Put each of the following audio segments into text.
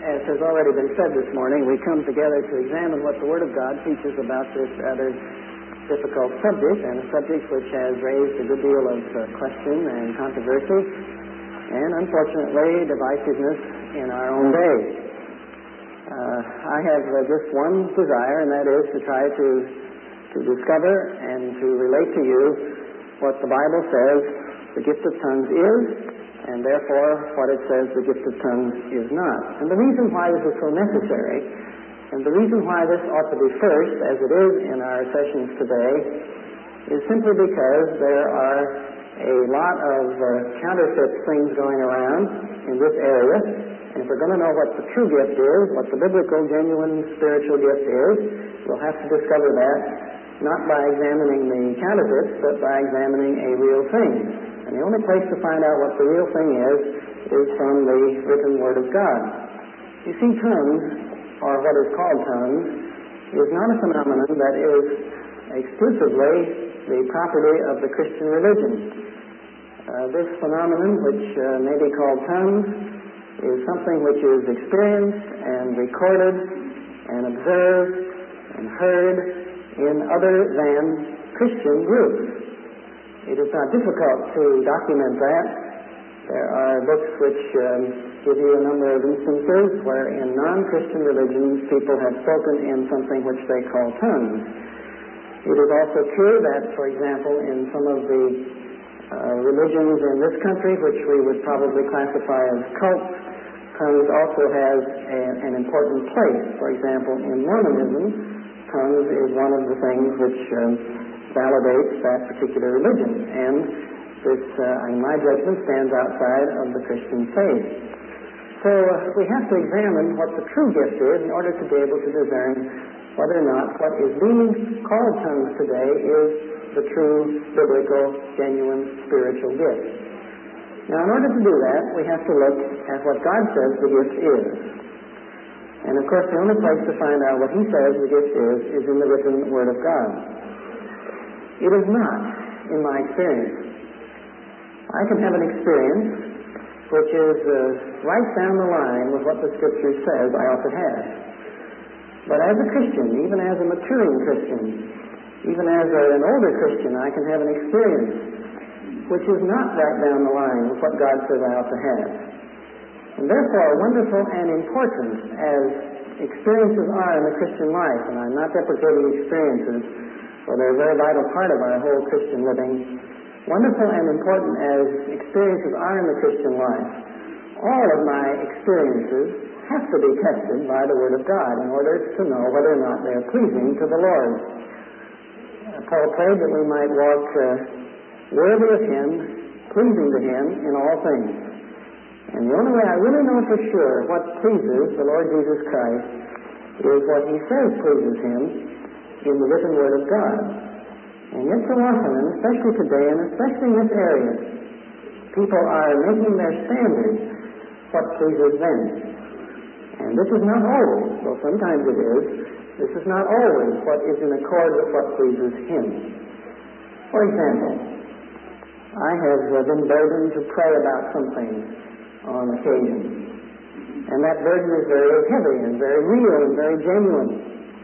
As has already been said this morning, we come together to examine what the Word of God teaches about this rather difficult subject, and a subject which has raised a good deal of question and controversy, and unfortunately divisiveness in our own day. I have just one desire, and that is to try to discover and to relate to you what the Bible says the gift of tongues is, and therefore what it says the gift of tongues is not. And the reason why this is so necessary, and the reason why this ought to be first, as it is in our sessions today, is simply because there are a lot of counterfeit things going around in this area, and if we're going to know what the true gift is, what the biblical, genuine, spiritual gift is, we'll have to discover that not by examining the counterfeits, but by examining a real thing. And the only place to find out what the real thing is from the written Word of God. You see, tongues, or what is called tongues, is not a phenomenon that is exclusively the property of the Christian religion. This phenomenon, which may be called tongues, is something which is experienced and recorded and observed and heard in other than Christian groups. It is not difficult to document that. There are books which give you a number of instances where in non-Christian religions people have spoken in something which they call tongues. It is also true that, for example, in some of the religions in this country, which we would probably classify as cults, tongues also has an important place. For example, in Mormonism, tongues is one of the things which validates that particular religion, and this, in my judgment, stands outside of the Christian faith. So we have to examine what the true gift is in order to be able to discern whether or not what is being called tongues today is the true, biblical, genuine, spiritual gift. Now, in order to do that, we have to look at what God says the gift is. And, of course, the only place to find out what He says the gift is in the written Word of God. It is not, in my experience. I can have an experience which is right down the line with what the Scripture says I ought to have. But as a Christian, even as a maturing Christian, even as an older Christian, I can have an experience which is not right down the line with what God says I ought to have. And therefore, wonderful and important as experiences are in the Christian life, and I'm not deprecating experiences, for they're a very vital part of our whole Christian living. Wonderful and important as experiences are in the Christian life, all of my experiences have to be tested by the Word of God in order to know whether or not they're pleasing to the Lord. Paul prayed that we might walk worthy of Him, pleasing to Him in all things. And the only way I really know for sure what pleases the Lord Jesus Christ is what He says pleases Him in the written Word of God. And yet so often, and especially today, and especially in this area, people are making their standard what pleases them. And this is not always, though sometimes it is, this is not always what is in accord with what pleases Him. For example, I have been burdened to pray about something on occasion. And that burden is very heavy and very real and very genuine.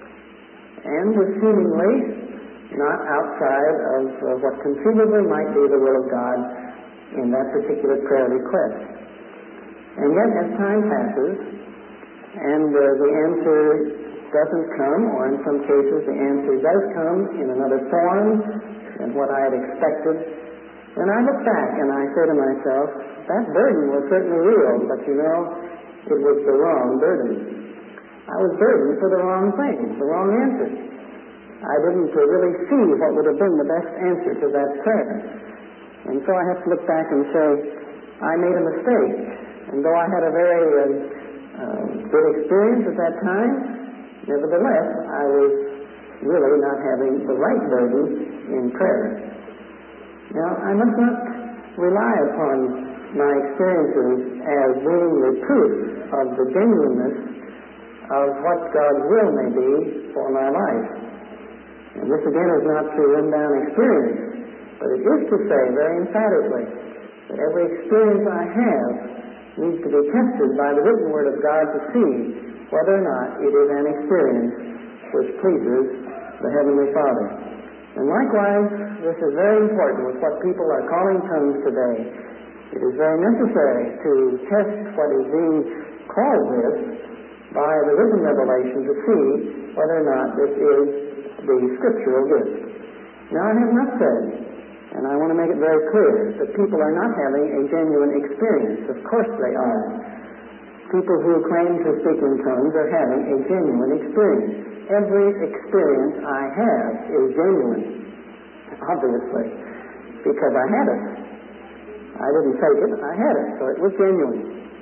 And was seemingly not outside of what conceivably might be the will of God in that particular prayer request. And yet, as time passes, and the answer doesn't come, or in some cases the answer does come in another form than what I had expected, then I look back and I say to myself, that burden was certainly real, but you know, it was the wrong burden. I was burdened for the wrong thing, the wrong answer. I didn't really see what would have been the best answer to that prayer. And so I have to look back and say, I made a mistake. And though I had a very good experience at that time, nevertheless, I was really not having the right burden in prayer. Now, I must not rely upon my experiences as being the proof of the genuineness of what God's will may be for my life. And this again is not to run down experience, but it is to say very emphatically that every experience I have needs to be tested by the written Word of God to see whether or not it is an experience which pleases the Heavenly Father. And likewise, this is very important with what people are calling tongues today. It is very necessary to test what is being called this by the written revelation to see whether or not this is the scriptural gift. Now, I have not said, and I want to make it very clear, that people are not having a genuine experience. Of course they are. People who claim to speak in tongues are having a genuine experience. Every experience I have is genuine, obviously, because I had it. I didn't fake it, I had it, so it was genuine.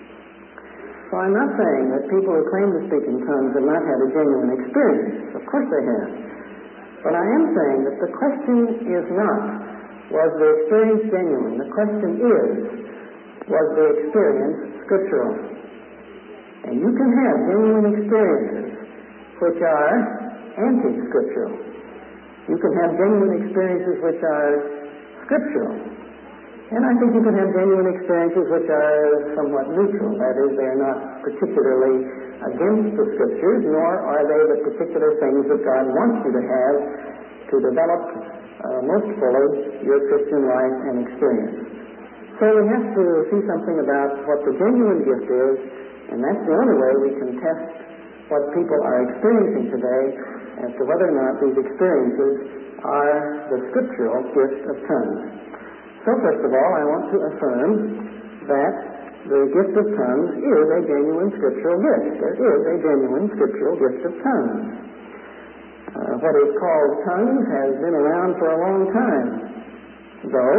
So I'm not saying that people who claim to speak in tongues have not had a genuine experience. Of course they have. But I am saying that the question is not, was the experience genuine? The question is, was the experience scriptural? And you can have genuine experiences which are anti-scriptural. You can have genuine experiences which are scriptural. And I think you can have genuine experiences which are somewhat neutral. That is, they are not particularly against the Scriptures, nor are they the particular things that God wants you to have to develop most fully your Christian life and experience. So we have to see something about what the genuine gift is, and that's the only way we can test what people are experiencing today as to whether or not these experiences are the scriptural gift of tongues. So first of all, I want to affirm that the gift of tongues is a genuine scriptural gift. There is a genuine scriptural gift of tongues. What is called tongues has been around for a long time, though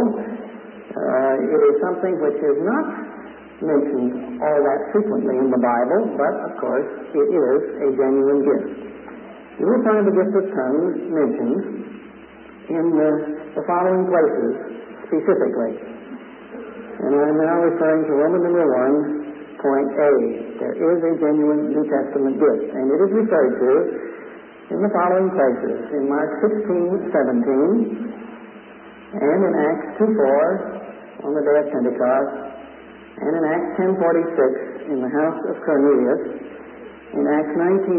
it is something which is not mentioned all that frequently in the Bible, but of course it is a genuine gift. You will find the gift of tongues mentioned in the following places specifically. And I'm now referring to Roman number 1, point A. There is a genuine New Testament gift, and it is referred to in the following places: in Mark 16:17, and in Acts 2:4 on the day of Pentecost, and in Acts 10:46 in the house of Cornelius, in Acts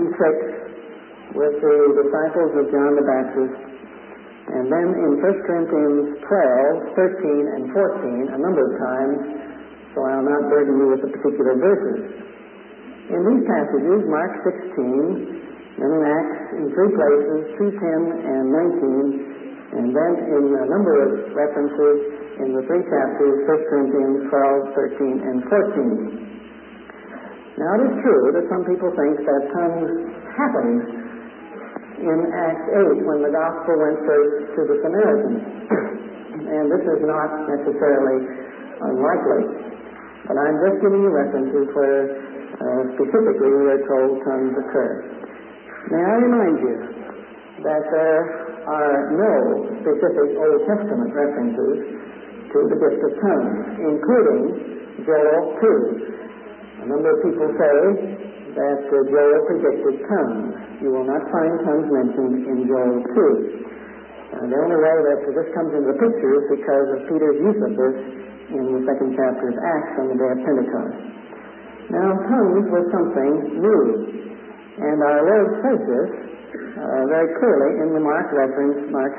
19:6 with the disciples of John the Baptist, and then in 1 Corinthians 12, 13, and 14 a number of times, so I'll not burden you with the particular verses. In these passages, Mark 16, then in Acts in 3 places, 2:10 and 19, and then in a number of references in the 3 chapters, 1 Corinthians 12, 13, and 14. Now it is true that some people think that tongues happened in Acts 8 when the gospel went first to the Samaritans. And this is not necessarily unlikely. But I'm just giving you references where specifically we are told tongues occur. May I remind you that there are no specific Old Testament references to the gift of tongues, including Joel 2. A number of people say that Joel predicted tongues. You will not find tongues mentioned in Joel 2. The only way that this comes into the picture is because of Peter's use of this in the 2nd chapter of Acts on the day of Pentecost. Now, tongues was something new, and our Lord says this very clearly in the Mark reference, Mark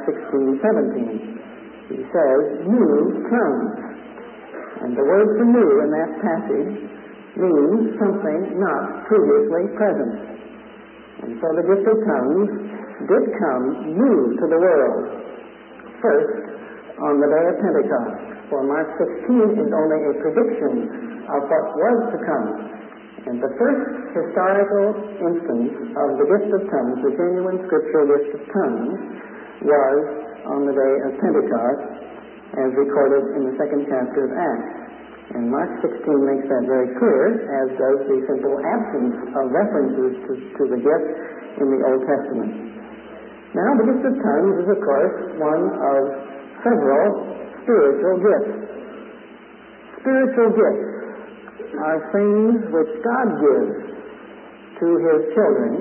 16:17. He says, new tongues. And the word for new in that passage means something not previously present. And so the gift of tongues did come new to the world, first on the day of Pentecost. For Mark 16 is only a prediction of what was to come. And the first historical instance of the gift of tongues, the genuine scriptural gift of tongues, was on the day of Pentecost, as recorded in the 2nd chapter of Acts. And Mark 16 makes that very clear, as does the simple absence of references to the gift in the Old Testament. Now, the gift of tongues is, of course, one of several spiritual gifts. Spiritual gifts are things which God gives to His children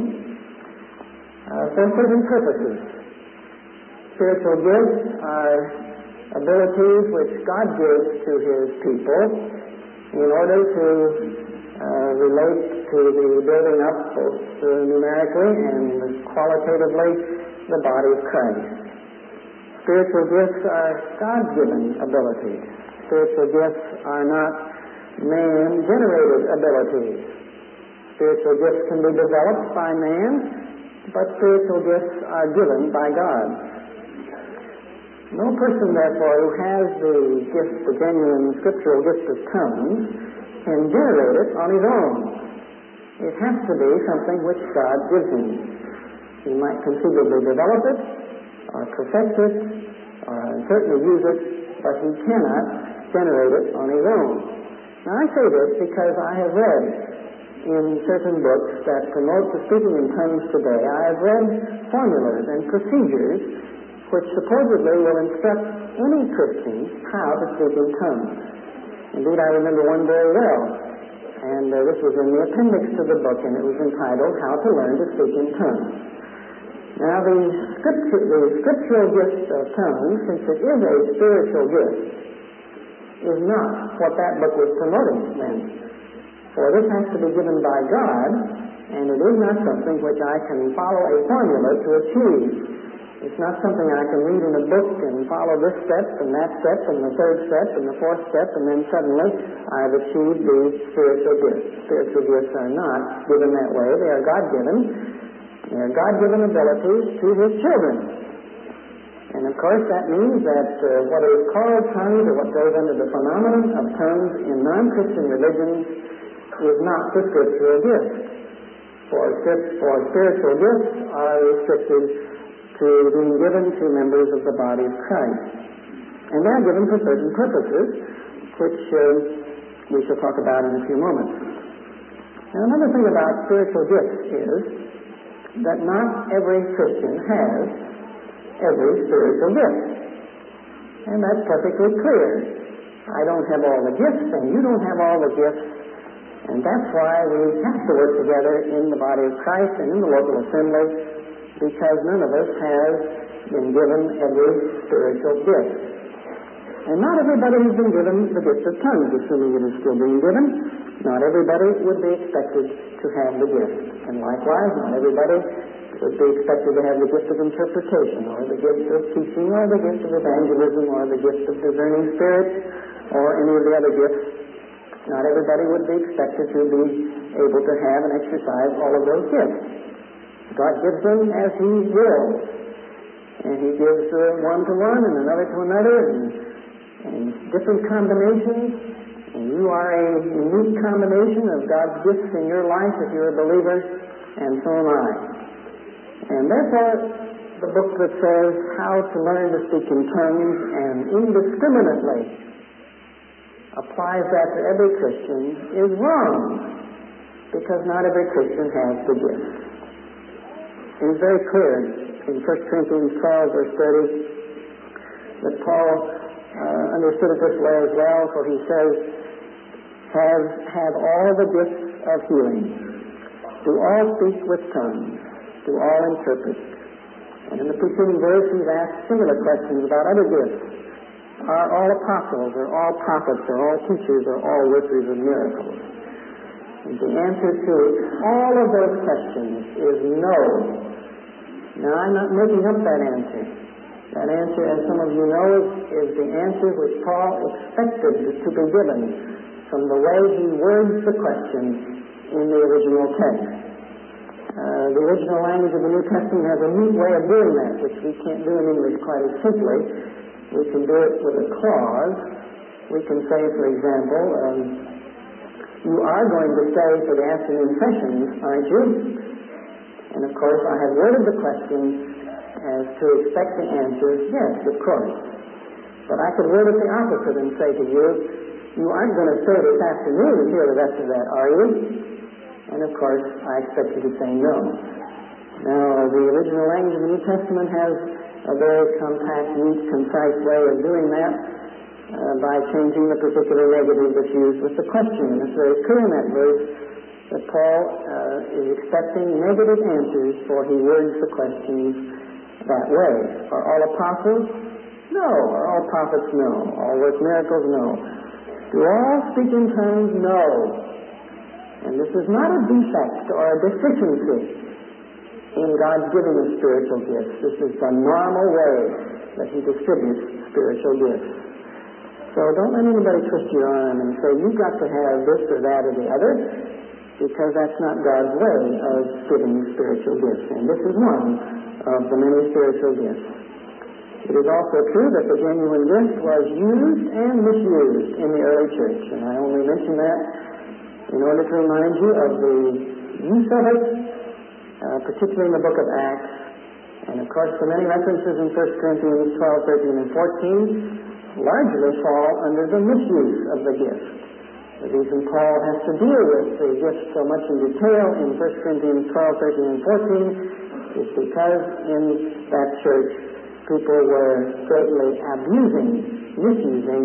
for certain purposes. Spiritual gifts are abilities which God gives to His people in order to relate to the building up both numerically and qualitatively the body of Christ. Spiritual gifts are God-given abilities. Spiritual gifts are not man-generated abilities. Spiritual gifts can be developed by man, but spiritual gifts are given by God. No person, therefore, who has the gift, the genuine scriptural gift of tongues, can generate it on his own. It has to be something which God gives him. He might conceivably develop it, or perfect it, or certainly use it, but he cannot generate it on his own. Now, I say this because I have read in certain books that promote the speaking in tongues today, I have read formulas and procedures which supposedly will instruct any Christian how to speak in tongues. Indeed, I remember one very well, and this was in the appendix to the book, and it was entitled, How to Learn to Speak in Tongues. Now, the scriptural gift of tongues, since it is a spiritual gift, is not what that book was promoting then. For this has to be given by God, and it is not something which I can follow a formula to achieve. It's not something I can read in a book and follow this step and that step and the third step and the fourth step, and then suddenly I've achieved the spiritual gifts. Spiritual gifts are not given that way. They are God-given. They are God-given abilities to His children. And of course that means that what is called tongues, or what goes under the phenomenon of tongues in non-Christian religions, is not the scriptural gift. For spiritual gifts are restricted to being given to members of the body of Christ. And they are given for certain purposes, which we shall talk about in a few moments. Now, another thing about spiritual gifts is that not every Christian has every spiritual gift. And that's perfectly clear. I don't have all the gifts, and you don't have all the gifts. And that's why we have to work together in the body of Christ and in the local assembly, because none of us has been given every spiritual gift. And not everybody has been given the gift of tongues, assuming it is still being given. Not everybody would be expected to have the gift. And likewise, not everybody would be expected to have the gift of interpretation, or the gift of teaching, or the gift of evangelism, or the gift of discerning spirits, or any of the other gifts. Not everybody would be expected to be able to have and exercise all of those gifts. God gives them as He wills. And He gives one to one and another to another, and different combinations. And you are a unique combination of God's gifts in your life if you're a believer, and so am I. And therefore, the book that says how to learn to speak in tongues and indiscriminately applies that to every Christian is wrong, because not every Christian has the gift. It is very clear in 1 Corinthians 12, verse 30, that Paul understood it this way as well, for he says, have all the gifts of healing, do all speak with tongues, do all interpret. And in the preceding verse, he's asked similar questions about other gifts. Are all apostles, or all prophets, or all teachers, or all workers of miracles? And the answer to all of those questions is no. Now, I'm not making up that answer. That answer, as some of you know, is the answer which Paul expected to be given from the way he words the question in the original text. The original language of the New Testament has a neat way of doing that, which we can't do in English quite as simply. We can do it with a clause. We can say, for example, you are going to stay for the afternoon sessions, aren't you? And of course, I have worded the question as to expect the answer, yes, of course. But I could word it the opposite and say to you, you aren't going to stay this afternoon and hear the rest of that, are you? And of course, I expect you to say no. Now, the original language of the New Testament has a very compact, neat, concise way of doing that by changing the particular negative that's used with the question. And it's very clear in that verse that Paul is expecting negative answers, for he words the questions that way. Are all apostles? No. Are all prophets? No. All work miracles? No. Do all speak in tongues? No. And this is not a defect or a deficiency in God's giving of spiritual gifts. This is the normal way that He distributes spiritual gifts. So don't let anybody twist your arm and say, you've got to have this or that or the other, because that's not God's way of giving spiritual gifts. And this is one of the many spiritual gifts. It is also true that the genuine gift was used and misused in the early church. And I only mention that in order to remind you of the use of it, particularly in the book of Acts. And of course, the many references in 1 Corinthians 12, 13, and 14 largely fall under the misuse of the gift. The reason Paul has to deal with the gift so much in detail in 1 Corinthians 12, 13, and 14 is because in that church people were greatly misusing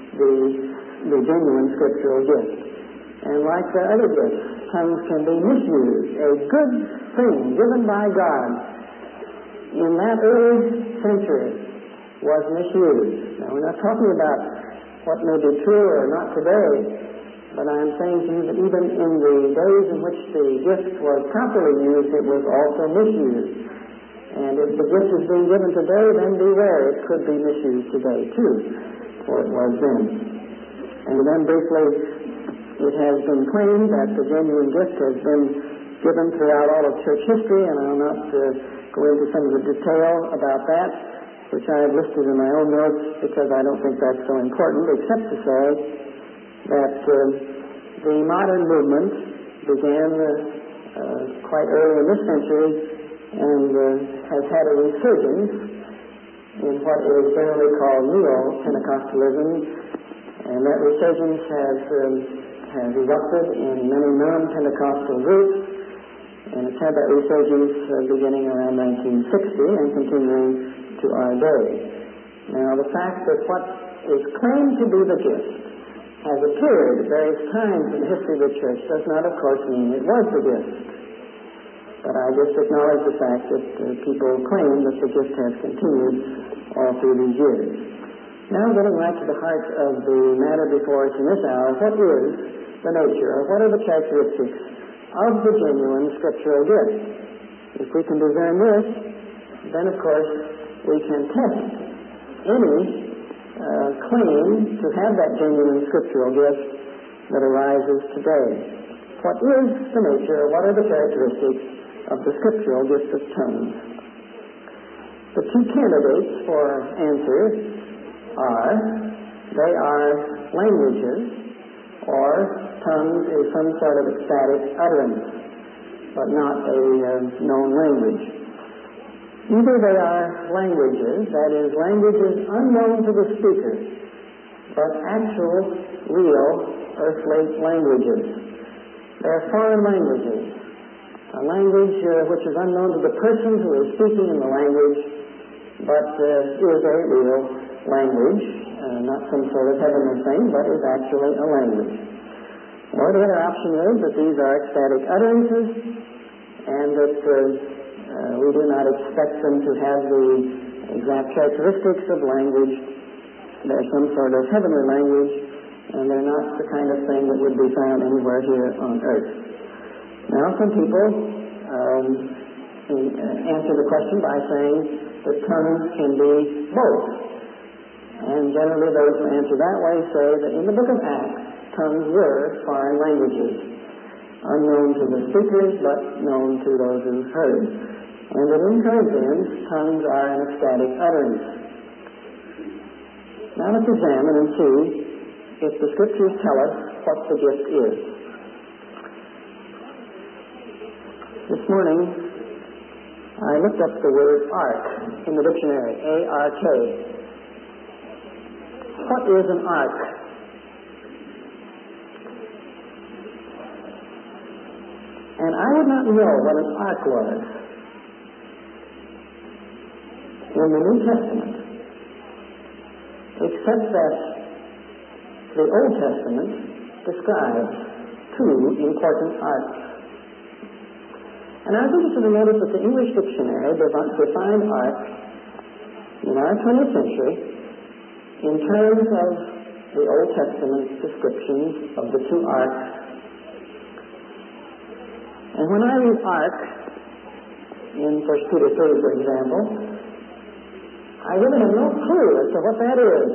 the genuine scriptural gift. And like the other gifts, tongues can be misused. A good thing given by God in that early century was misused. Now, we're not talking about what may be true or not today, but I'm saying to you that even in the days in which the gift was properly used, it was also misused. And if the gift is being given today, then beware, it could be misused today too, for it was then. And then briefly, it has been claimed that the genuine gift has been given throughout all of church history, and I'll not go into some of the detail about that, which I have listed in my own notes because I don't think that's so important, except to say that the modern movement began quite early in this century and has had a resurgence in what is generally called Neo-Pentecostalism, and that resurgence has erupted in many non-Pentecostal groups, and it's had that resurgence beginning around 1960 and continuing to our day. Now, the fact that what is claimed to be the gift has appeared at various times in the history of the church does not, of course, mean it was the gift. But I just acknowledge the fact that people claim that the gift has continued all through these years. Now, getting right to the heart of the matter before us in this hour, what is the nature, or what are the characteristics of the genuine scriptural gift? If we can discern this, then, of course, we can test any claim to have that genuine scriptural gift that arises today. What is the nature, what are the characteristics of the scriptural gift of tongues? The two candidates for answers are, they are languages, or tongues is some sort of ecstatic utterance, but not a known language. Either they are languages, that is, languages unknown to the speaker, but actual, real, earthly languages. They are foreign languages. A language which is unknown to the person who is speaking in the language, but is a real language, not some sort of heavenly thing, but is actually a language. Or the other option is that these are ecstatic utterances, and that we do not expect them to have the exact characteristics of language. They're some sort of heavenly language, and they're not the kind of thing that would be found anywhere here on earth. Now, some people answer the question by saying that tongues can be both. And generally those who answer that way say that in the book of Acts, tongues were foreign languages, unknown to the speakers, but known to those who heard. And that in Corinthians, tongues are an ecstatic utterance. Now let's examine and see if the Scriptures tell us what the gift is. This morning, I looked up the word ark in the dictionary, A-R-K. What is an ark? And I would not know what an ark was in the New Testament, except that the Old Testament describes two important arks. And I was interested to notice that the English dictionary defined ark in our 20th century in terms of the Old Testament descriptions of the two arks. And when I read ark in 1 Peter 3, for example, I really have no clue as to what that is,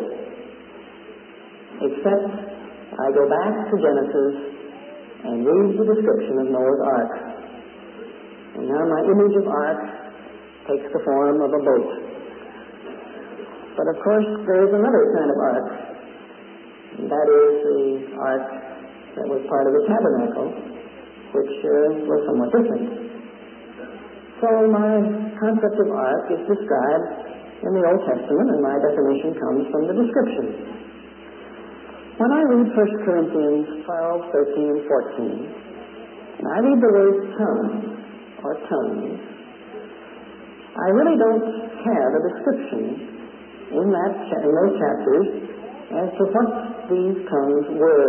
except I go back to Genesis and read the description of Noah's ark. And now my image of ark takes the form of a boat. But of course, there is another kind of ark, and that is the ark that was part of the tabernacle, which was somewhat different. So my concept of ark is described in the Old Testament, and my definition comes from the description. When I read 1 Corinthians 12, 13, and 14, and I read the word tongue, or tongues, I really don't have a description in those chapters as to what these tongues were.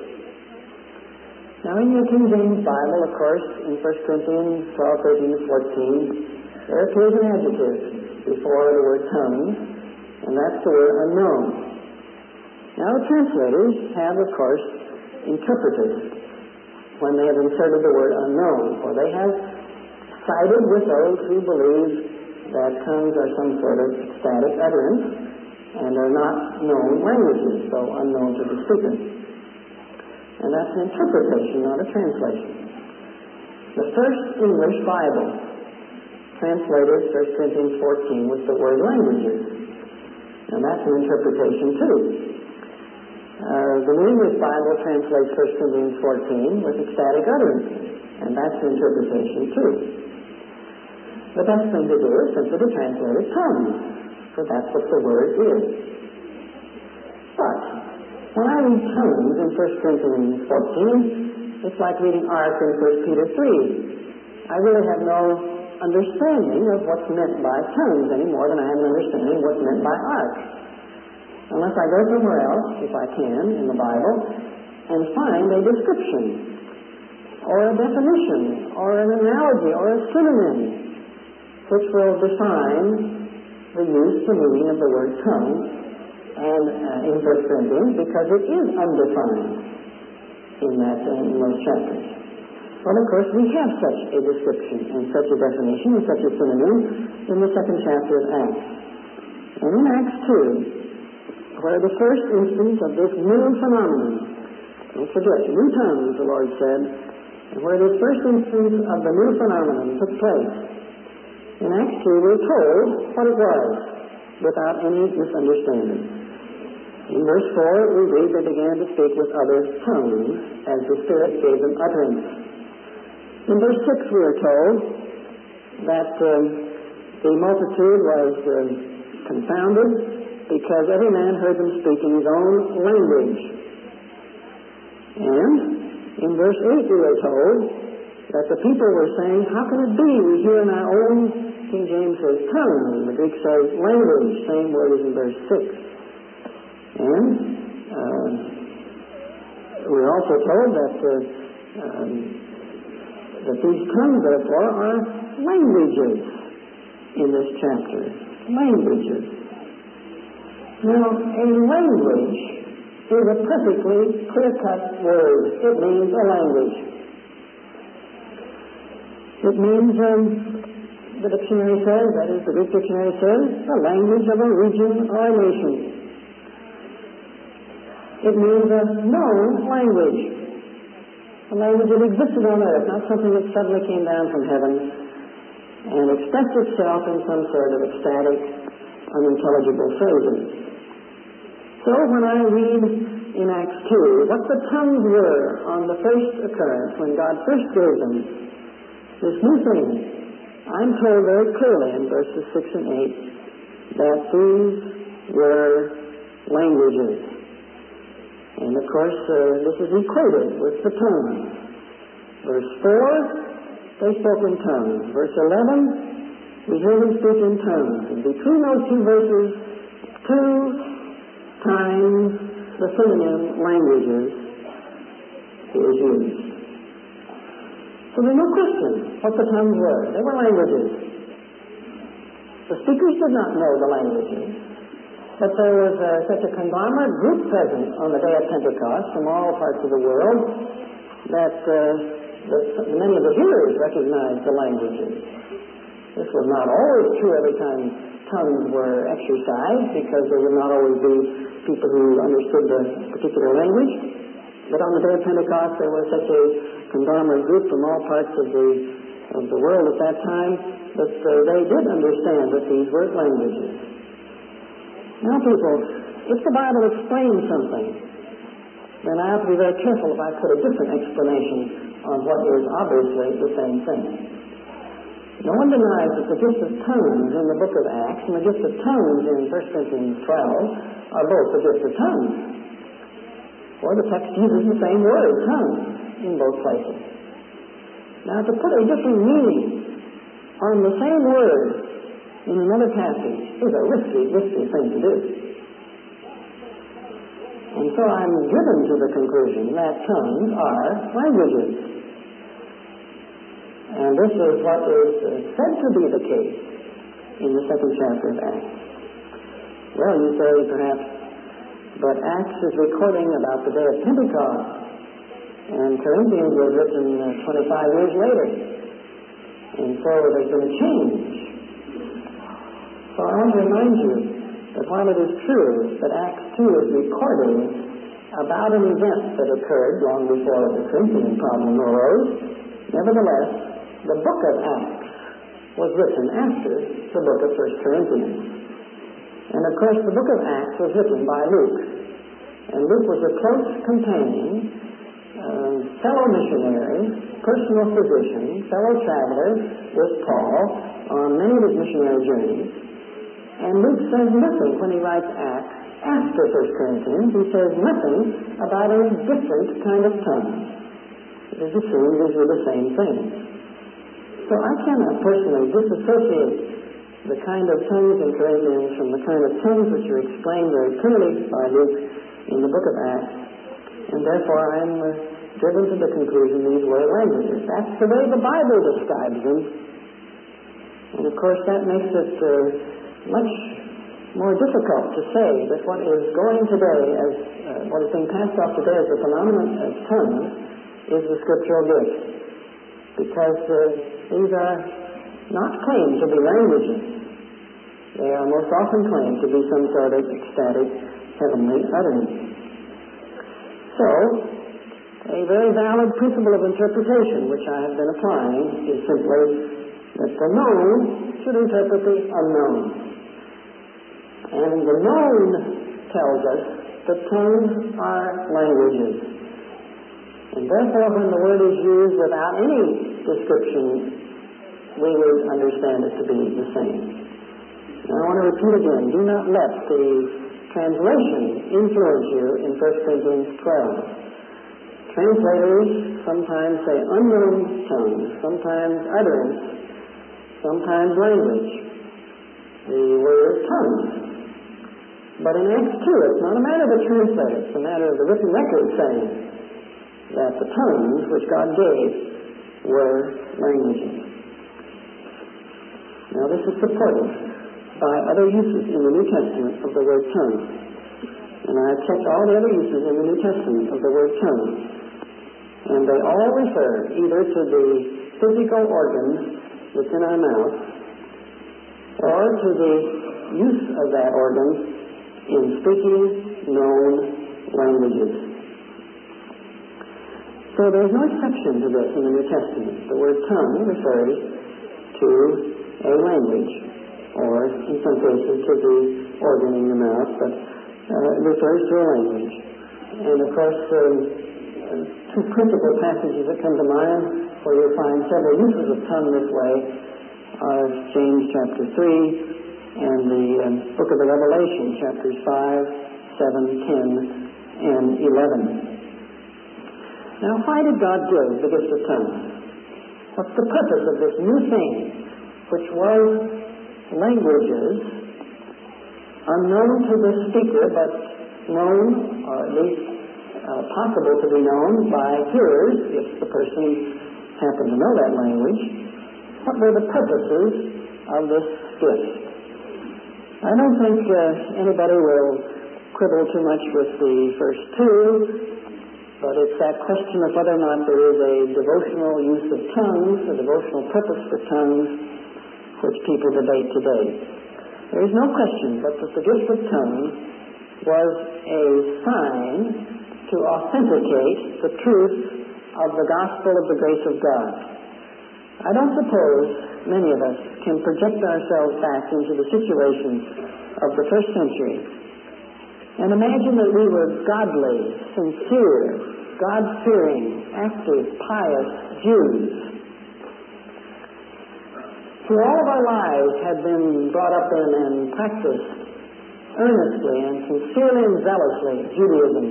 Now, in your King James Bible, of course, in 1 Corinthians 12, 13, and 14, there appears an adjective before the word tongues, and that's the word unknown. Now, the translators have, of course, interpreted when they have inserted the word unknown, for they have sided with those who believe that tongues are some sort of ecstatic utterance and are not known languages, so unknown to the speaker. And that's an interpretation, not a translation. The first English Bible translated 1 Corinthians 14 with the word languages, and that's an interpretation too. The New English Bible translates 1 Corinthians 14 with ecstatic utterances, and that's an interpretation too. The best thing to do is simply to translate it tongues, for that's what the word is. But when I read tongues in 1 Corinthians 14, it's like reading ark in 1 Peter 3. I really have no understanding of what's meant by tongues any more than I have an understanding of what's meant by ark. Unless I go somewhere else, if I can, in the Bible, and find a description, or a definition, or an analogy, or a synonym, which will define the use, the meaning of the word tongue, and in 1 Corinthians, because it is undefined in those chapters. Well, of course, we have such a description, and such a definition, and such a synonym in the second chapter of Acts. And in Acts 2, where the first instance of this new phenomenon, don't forget, new tongues, the Lord said, and where this first instance of the new phenomenon took place, in Acts 2, we're told what it was, without any misunderstanding. In verse 4, we read they began to speak with other tongues, as the Spirit gave them utterance. In verse 6, we are told that the multitude was confounded, because every man heard them speak in his own language. And in verse 8, we are told that the people were saying, how can it be we hear in our own, King James says tongue, and the Greek says language, same word as in verse 6. And we're also told that these tongues, therefore, are languages in this chapter. Languages. Now, a language is a perfectly clear-cut word. It means a language. It means, the dictionary says, that is, the Greek dictionary says, the language of a region or a nation. It means a known language. A language that existed on earth, not something that suddenly came down from heaven and expressed itself in some sort of ecstatic, unintelligible phrases. So when I read in Acts 2 what the tongues were on the first occurrence, when God first gave them this new thing, I'm told very clearly in verses 6 and 8 that these were languages. And of course, this is equated with the tongue. Verse 4, they spoke in tongues. Verse 11, we hear them speak in tongues. And between those two verses, 2 times the synonym languages is used. So there's no question what the tongues were. They were languages. The speakers did not know the languages. But there was such a conglomerate group present on the day of Pentecost from all parts of the world that many of the hearers recognized the languages. This was not always true every time tongues were exercised, because there would not always be people who understood the particular language. But on the day of Pentecost, there was such a conglomerate group from all parts of the world at that time that they did understand that these were languages. Now, people, if the Bible explains something, then I have to be very careful if I put a different explanation on what is obviously the same thing. No one denies that the gift of tongues in the book of Acts and the gift of tongues in 1 Corinthians 12 are both the gift of tongues. For the text uses the same word, tongues, in both places. Now, to put a different meaning on the same word in another passage is a risky thing to do. And so I'm driven to the conclusion that tongues are languages. And this is what is said to be the case in the second chapter of Acts. Well, you say perhaps, but Acts is recording about the day of Pentecost, and Corinthians was written 25 years later. And so there's been a change. So I want to remind you that while it is true that Acts 2 is recording about an event that occurred long before the Corinthian problem arose, nevertheless, the book of Acts was written after the book of 1 Corinthians. And of course, the book of Acts was written by Luke. And Luke was a close companion, fellow missionary, personal physician, fellow traveler with Paul on many of his missionary journeys. And Luke says nothing when he writes Acts after 1 Corinthians. He says nothing about a different kind of tongue. It is assumed these were the same things. So I cannot personally disassociate the kind of tongues in Corinthians from the kind of tongues which are explained very clearly by Luke in the book of Acts. And therefore I'm driven to the conclusion these were languages. That's the way the Bible describes them. And of course that makes it much more difficult to say that what is going today as what is being passed off today as the phenomenon of tongues is the scriptural gift, because these are not claimed to be languages. They are most often claimed to be some sort of ecstatic heavenly utterance. So a very valid principle of interpretation which I have been applying is simply that the known should interpret the unknown. And the known tells us that tongues are languages. And therefore, when the word is used without any description, we would understand it to be the same. Now, I want to repeat again, do not let the translation influence you in 1 Corinthians 12. Translators sometimes say unknown tongues, sometimes utterance, sometimes language. The word tongues. But in Acts 2, it's not a matter of the translator, it's a matter of the written record saying that the tongues which God gave were languages. Now this is supported by other uses in the New Testament of the word tongue. And I've checked all the other uses in the New Testament of the word tongue. And they all refer either to the physical organs within our mouth or to the use of that organ in speaking known languages. So there's no exception to this in the New Testament. The word tongue refers to a language, or in some cases to the organ in the mouth, but it refers to a language. And of course, two principal passages that come to mind where you'll find several uses of tongue this way are James chapter 3 and the book of the Revelation, chapters 5, 7, 10, and 11. Now, why did God give the gift of tongues? What's the purpose of this new thing, which was languages, unknown to the speaker, but known, or at least possible to be known by hearers, if the person happened to know that language? What were the purposes of this gift? I don't think anybody will quibble too much with the first two, but it's that question of whether or not there is a devotional use of tongues, a devotional purpose for tongues, which people debate today. There is no question but that the gift of tongues was a sign to authenticate the truth of the gospel of the grace of God. I don't suppose many of us can project ourselves back into the situation of the first century and imagine that we were godly, sincere, God-fearing, active, pious Jews who all of our lives had been brought up in and practiced earnestly and sincerely and zealously Judaism.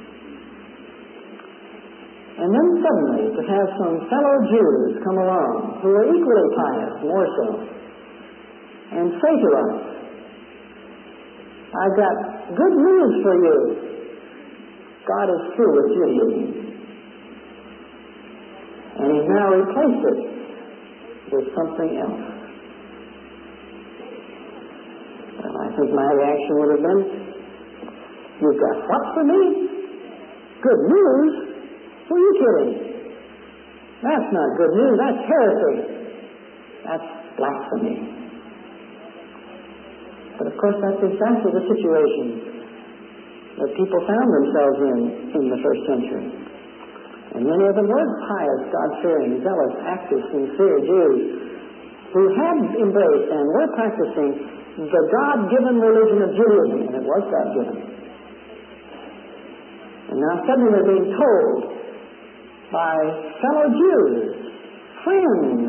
And then suddenly to have some fellow Jews come along who are equally pious, more so, and say to us, I've got good news for you. God is through with Judaism. And He's now replaced it with something else. Well, I think my reaction would have been, you've got what for me? Good news? Who are you kidding? That's not good news. That's heresy. That's blasphemy. But of course, that's exactly the situation that people found themselves in the first century. And many of them were pious, God-fearing, zealous, active, sincere Jews who had embraced and were practicing the God-given religion of Judaism, and it was God-given. And now suddenly they're being told by fellow Jews, friends,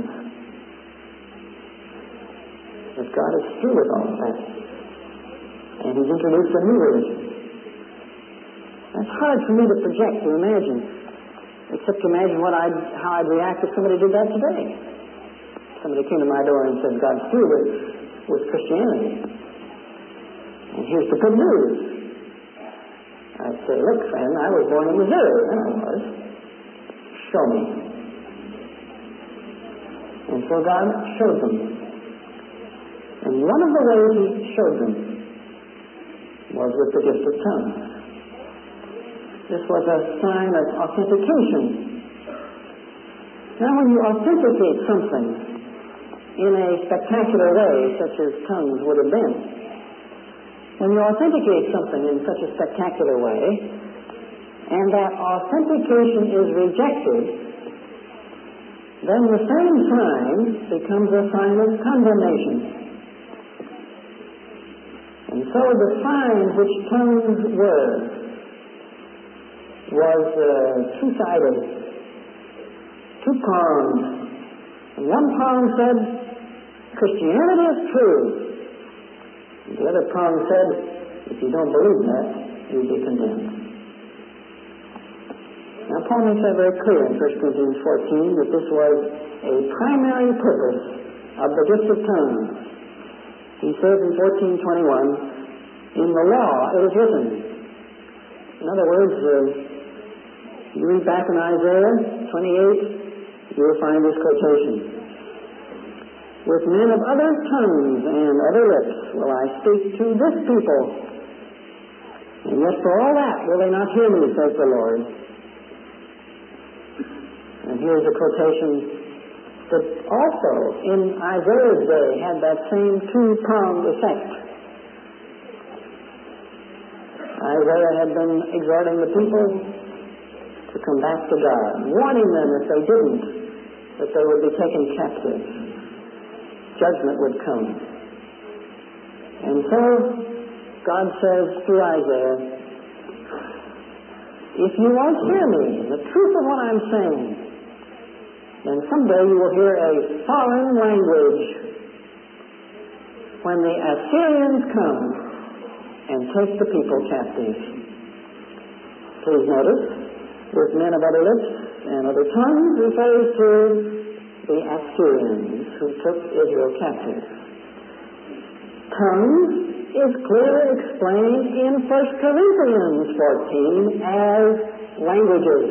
that God is through with all of that. And He's introduced a new religion. That's hard for me to project, to imagine, except to imagine how I'd react if somebody did that today. Somebody came to my door and said, God's through with Christianity. And here's the good news. I'd say, look, friend, I was born in Missouri. And I was. Show me. And so God showed them. And one of the ways He showed them was with the gift of tongues. This was a sign of authentication. Now, when you authenticate something in a spectacular way, such as tongues would have been, when you authenticate something in such a spectacular way, and that authentication is rejected, then the same sign becomes a sign of condemnation. And so the sign which tongues were was two-sided, two-pronged. And one prong said, Christianity is true. And the other prong said, if you don't believe that, you'll be condemned. Now, Paul makes that very clear in 1 Corinthians 14 that this was a primary purpose of the gift of tongues. He says in 14:21, in the law it is written. In other words, you read back in Isaiah 28, you will find this quotation. With men of other tongues and other lips will I speak to this people. And yet for all that will they not hear me, says the Lord. And here's a quotation that also in Isaiah's day had that same two-pronged effect. Isaiah had been exhorting the people to come back to God, warning them if they didn't, that they would be taken captive. Judgment would come. And so God says through Isaiah, if you won't hear me, the truth of what I'm saying, then someday you will hear a foreign language when the Assyrians come and take the people captive. Please notice, with men of other lips and other tongues refers to the Assyrians who took Israel captive. Tongues is clearly explained in 1 Corinthians 14 as languages.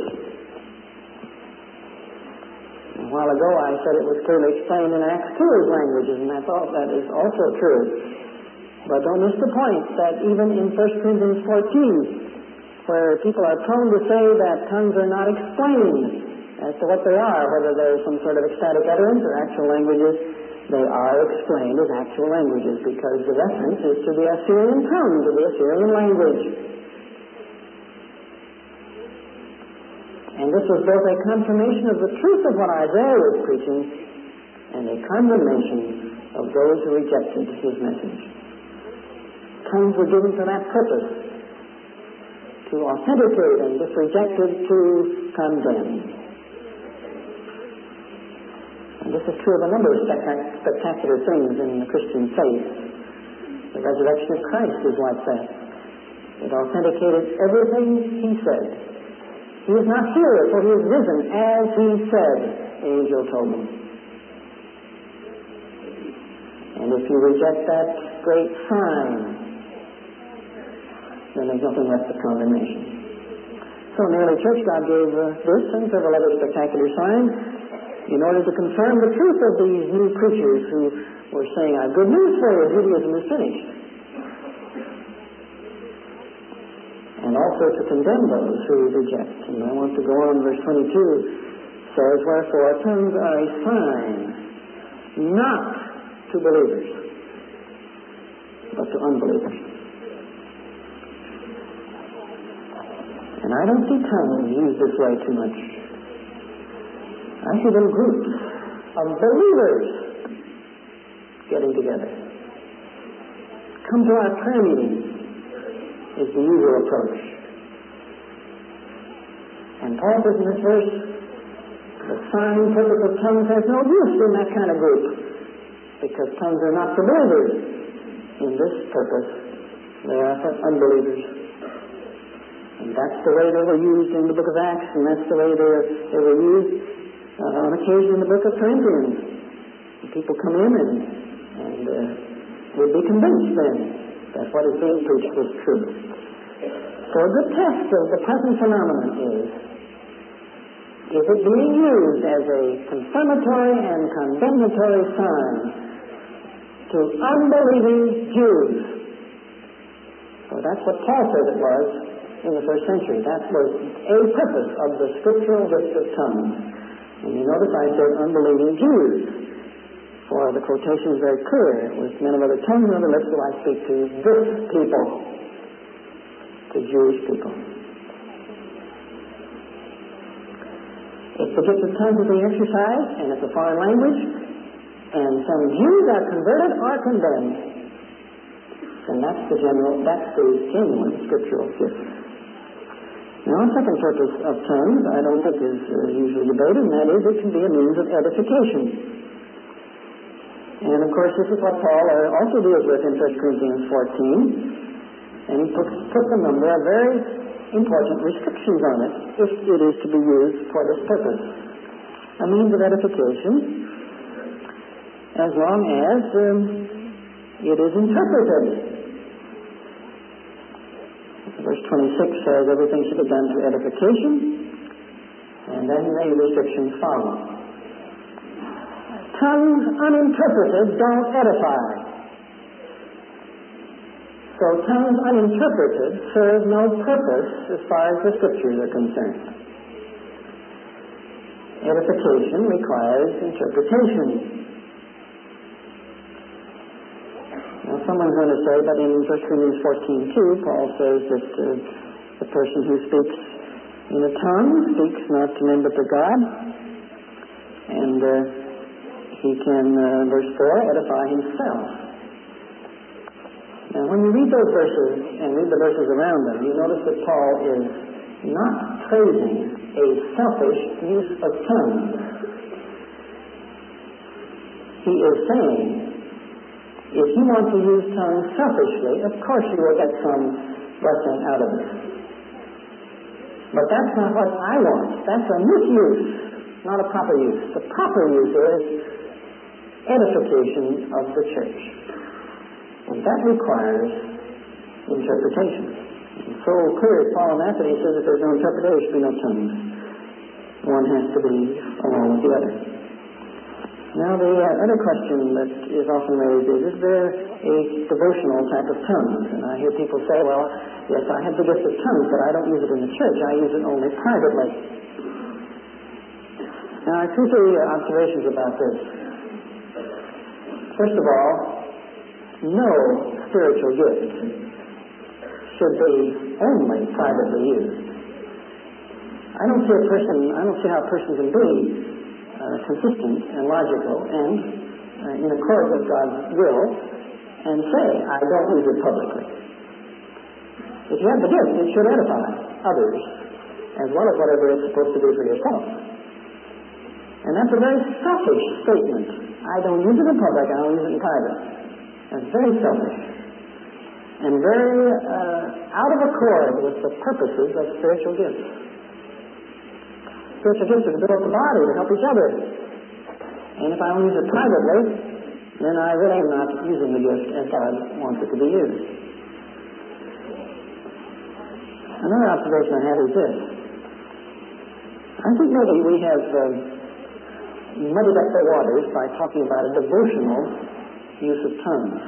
A while ago I said it was clearly explained in Acts 2 as languages, and I thought that is also true. But don't miss the point that even in 1 Corinthians 14, where people are prone to say that tongues are not explained as to what they are, whether they're some sort of ecstatic utterance or actual languages, they are explained as actual languages because the reference is to the Assyrian tongue, to the Assyrian language. And this was both a confirmation of the truth of what Isaiah was preaching and a condemnation of those who rejected his message. Tongues were given for that purpose, to authenticate, and if rejected, to condemn. And this is true of a number of spectacular things in the Christian faith. The resurrection of Christ is like that. It authenticated everything he said. He is not here, for he is risen, as he said, the angel told me. And if you reject that great sign, then there's nothing left but condemnation. So in the early church, God gave this and several other spectacular signs in order to confirm the truth of these new preachers who were saying, "I have good news for you, Judaism is finished." And also to condemn those who reject. And I want to go on, verse 22 says, "Wherefore tongues are a sign, not to believers, but to unbelievers." And I don't see tongues used this way too much. I see them groups of believers getting together. Come to our prayer meetings is the usual approach. And Paul says in this verse, the sign, purpose of tongues has no use in that kind of group, because tongues are not for believers. In this purpose, they are for unbelievers. And that's the way they were used in the book of Acts, and that's the way they were used on occasion in the book of Corinthians. And people come in and would be convinced then that what is being preached was true. So a good test of the present phenomenon is it being used as a confirmatory and condemnatory sign to unbelieving Jews? So that's what Paul said it was in the first century. That was a purpose of the scriptural gift of tongues. And you notice I said unbelieving Jews, for the quotation is very clear. It was men of other tongues and other lips will I speak to this people, to Jewish people. If the gift of tongues is being exercised, and it's a foreign language, and some Jews are converted or condemned, then that's the genuine scriptural gift. Now, a second purpose of tongues, I don't think is usually debated, and that is it can be a means of edification. And, of course, this is what Paul also deals with in 1 Corinthians 14, and he puts a number of very important restrictions on it if it is to be used for this purpose. A means of edification, as long as it is interpreted. Verse 26 says everything should be done to edification, and then the restrictions follow. Tongues uninterpreted don't edify. So tongues uninterpreted serve no purpose as far as the scriptures are concerned. Edification requires interpretation. Now, someone's going to say, but in 1 Corinthians 14:2, Paul says that the person who speaks in a tongue speaks not to men but to God, and he can, verse 4, edify himself. Now, when you read those verses and read the verses around them, you notice that Paul is not praising a selfish use of tongues. He is saying, if you want to use tongues selfishly, of course you will get some blessing out of it. But that's not what I want. That's a misuse, not a proper use. The proper use is edification of the church. And that requires interpretation. And so clear as Paul in that he says if there's no interpretation, there should be no tongues. One has to be along with the other. Now, the other question that is often raised is there a devotional type of tongues? And I hear people say, well, yes, I have the gift of tongues, but I don't use it in the church. I use it only privately. Now, I have two, three observations about this. First of all, no spiritual gift should be only privately used. I don't see how a person can be consistent and logical and in accord with God's will and say, I don't use it publicly. If you have the gift, it should edify others as well as whatever it's supposed to do for yourself. And that's a very selfish statement. I don't use it in public, I don't use it in private. That's very selfish and very out of accord with the purposes of spiritual gifts. Spiritual gifts are to build up the body, to help each other. And if I only use it privately, then I really am not using the gift as God wants it to be used. Another observation I have is this. I think maybe we have muddied up the waters by talking about a devotional use of tongues.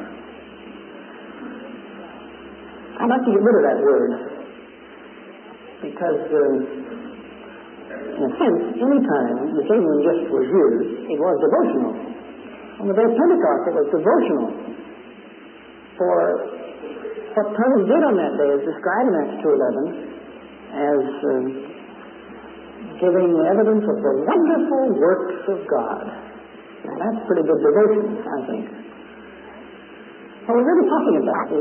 I'd like to get rid of that word because in a sense, any time the genuine gift was used, it was devotional. On the day of Pentecost, it was devotional. For what tongues did on that day is described in Acts 2:11 as giving evidence of the wonderful works of God. Now, that's pretty good devotion, I think. What we're really talking about is